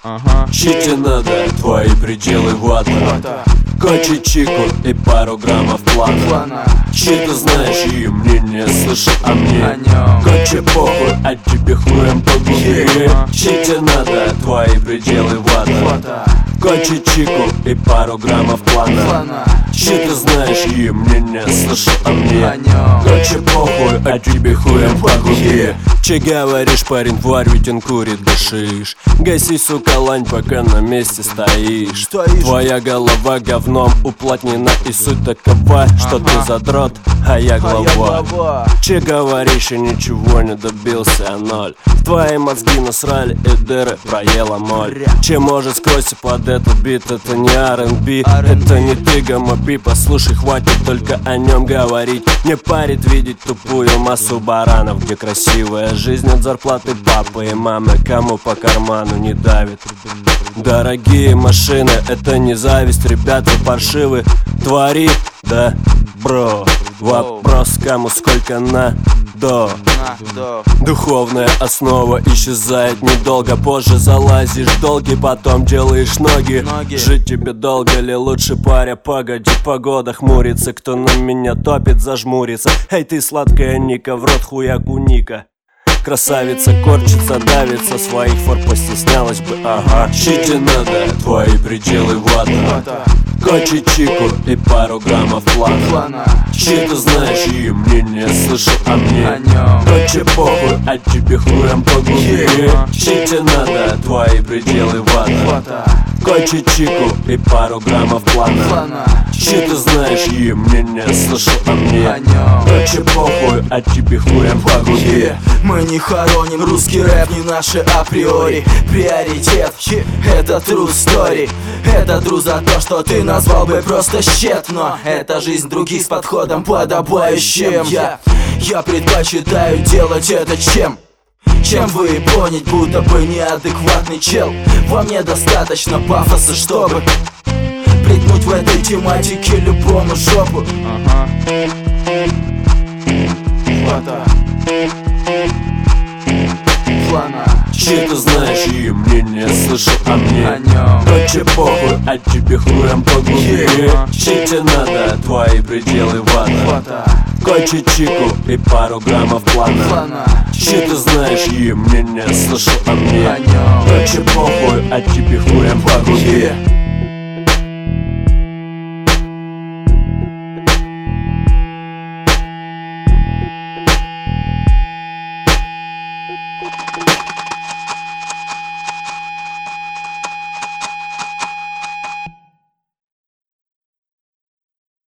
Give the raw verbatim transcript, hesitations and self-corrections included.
Ага. Чите надо, твои пределы вата. Кочи чику и пару граммов плана. Чи ты знаешь и мнение слышал о мне. Кочи похуй, а тебе хуем по губе. Чите надо, твои пределы вата. Кочи чику и пару граммов плана. Чи ты знаешь и мнение слышал о мне. Кочи похуй, а тебе хуем по губе. Че говоришь, парень, тварь, ведь он курит, дышишь. Гаси, сука, лань, пока на месте стоишь. Стоишь. Твоя голова говном уплотнена, и суть такова, что Ага. ты задрот, а я глава. А я глава. Че говоришь, и ничего не добился, а ноль. Твои мозги насрали и дыры проела моль. Че может скройся под этот бит, это не ар энд би, это не ты, гомопи. Послушай, хватит только о нем говорить. Не парит видеть тупую массу баранов, где красивая жизнь от зарплаты папы и мамы, кому по карману не давит. Дорогие машины, это не зависть, ребята паршивы. Твори, да, бро. Вопрос, кому сколько на до. Духовная основа исчезает недолго. Позже залазишь в долги, потом делаешь ноги. Ноги. Жить тебе долго ли, лучше, паря, погоди. Погода хмурится, кто на меня топит, зажмурится. Эй, ты сладкая Ника, в рот хуяку Ника. Красавица корчится, давится, своих фор постеснялась бы, ага. Чите надо, твои пределы вата. Кочи чику и пару граммов плана. Чи ты знаешь и мнение слышал о мне. Кочи похуй, а тебе хуем по губе. Чите надо, твои пределы вата. Кочи чику и пару граммов плана. Чи ты знаешь и мнение слышал о мне. Кочи похуй, а тебе хуем по губе. Мы не хороним русский рэп, не наши априори. Приоритет, это true story. Это true за то, что ты назвал бы просто щет. Но это жизнь других с подходом подобающим. Я, я предпочитаю делать это чем Чем вы понять, будто бы неадекватный чел. Во мне достаточно пафоса, чтобы приткнуть в этой тематике любому жопу. Ага. Чи ты знаешь и мнение слышал о мне. Кочи похуй, а тебе хуем по губе. Чите надо, твои пределы вата. Кочи чику и пару граммов плана. Чи ты знаешь и мнение слышал о мне. Кочи похуй, а тебе хуем по губе.